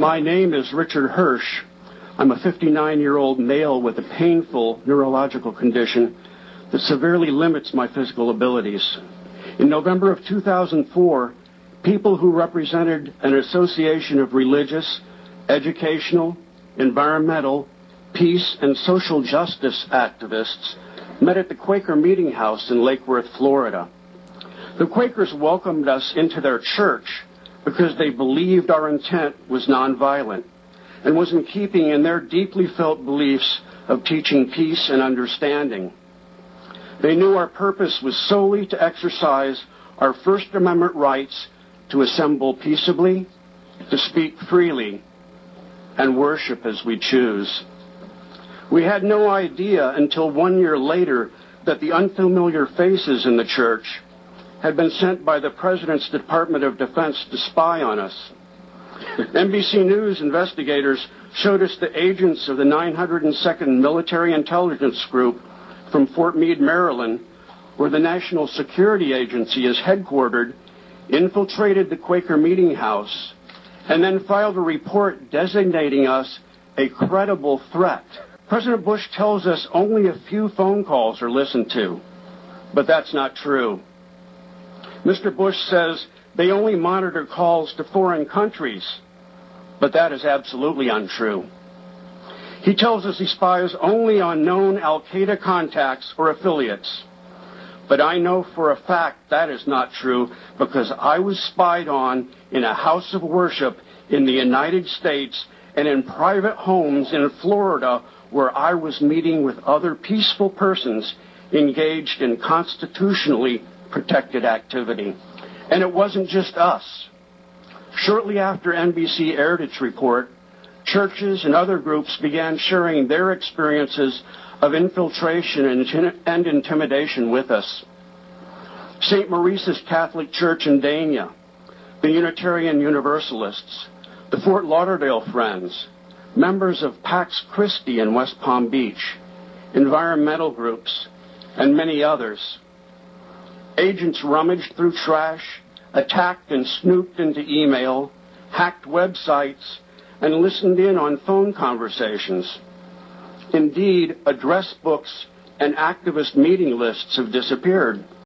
My name is Richard Hirsch. I'm a 59-year-old male with a painful neurological condition that severely limits my physical abilities. In November of 2004, people who represented an association of religious, educational, environmental, peace, and social justice activists met at the Quaker Meeting House in Lake Worth, Florida. The Quakers welcomed us into their church because they believed our intent was nonviolent and was in keeping in their deeply felt beliefs of teaching peace and understanding. They knew our purpose was solely to exercise our First Amendment rights to assemble peaceably, to speak freely, and worship as we choose. We had no idea until 1 year later that the unfamiliar faces in the church had been sent by the President's Department of Defense to spy on us. NBC News investigators showed us the agents of the 902nd Military Intelligence Group from Fort Meade, Maryland, where the National Security Agency is headquartered, infiltrated the Quaker Meeting House, and then filed a report designating us a credible threat. President Bush tells us only a few phone calls are listened to, but that's not true. Mr. Bush says they only monitor calls to foreign countries, but that is absolutely untrue. He tells us he spies only on known al-Qaeda contacts or affiliates. But I know for a fact that is not true because I was spied on in a house of worship in the United States and in private homes in Florida where I was meeting with other peaceful persons engaged in constitutionally protected activity. And it wasn't just us. Shortly after NBC aired its report, churches and other groups began sharing their experiences of infiltration and intimidation with us. St. Maurice's Catholic Church in Dania, the Unitarian Universalists, the Fort Lauderdale Friends, members of Pax Christi in West Palm Beach, environmental groups, and many others. Agents rummaged through trash, attacked and snooped into email, hacked websites, and listened in on phone conversations. Indeed, address books and activist meeting lists have disappeared.